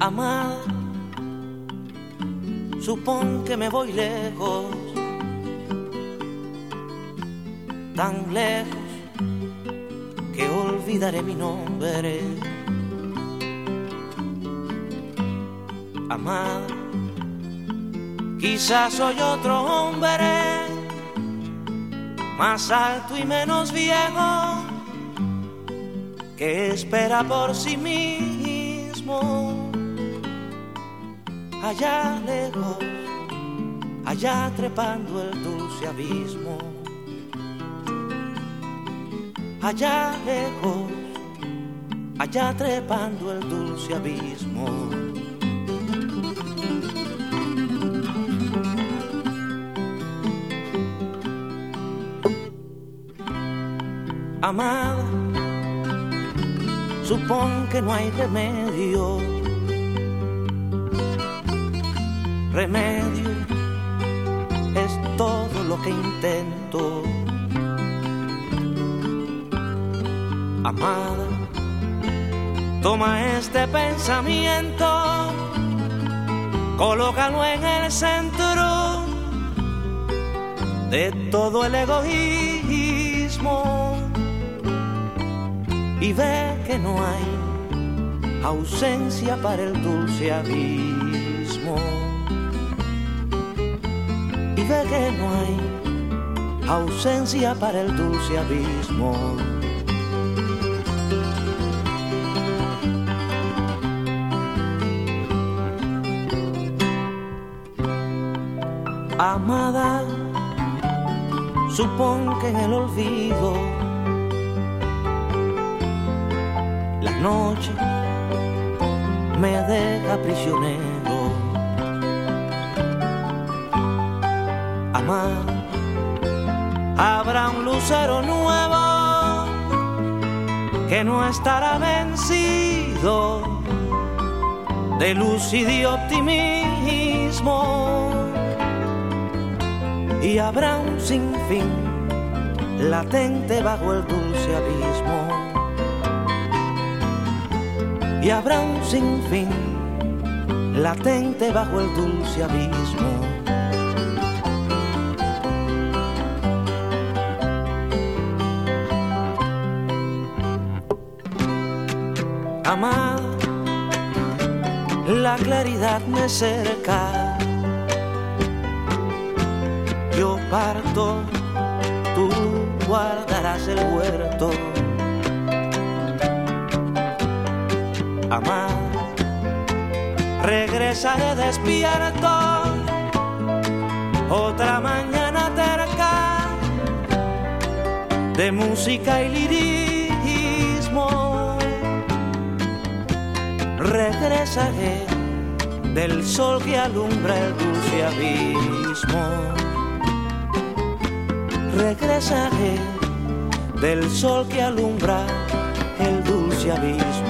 Amada, supón que me voy lejos, tan lejos que olvidaré mi nombre. Amada, quizás soy otro hombre, más alto y menos viejo, que espera por sí mismo. Allá lejos, allá trepando el dulce abismo. Allá lejos, allá trepando el dulce abismo. Amada, supón que no hay remedio. Remedio es todo lo que intento. Amada, toma este pensamiento, colócalo en el centro de todo el egoísmo y ve que no hay ausencia para el dulce abismo. Y ve que no hay ausencia para el dulce abismo. Amada, supón que en el olvido la noche me deja prisionero. Amada, habrá un lucero nuevo que no estará vencido de luz y de optimismo. Y habrá un sinfín latente bajo el dulce abismo. Y habrá un sinfín latente bajo el dulce abismo. Amada, la claridad me cerca. Yo parto, tú guardarás el huerto. Amada, regresaré despierto otra mañana terca de música y lirismo. Regresaré del sol que alumbra el dulce abismo. Regresaré del sol que alumbra el dulce abismo.